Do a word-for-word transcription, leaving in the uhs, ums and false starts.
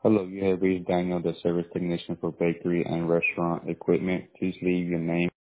Hello, you have reached Daniel, the service technician for bakery and restaurant equipment. Please leave your name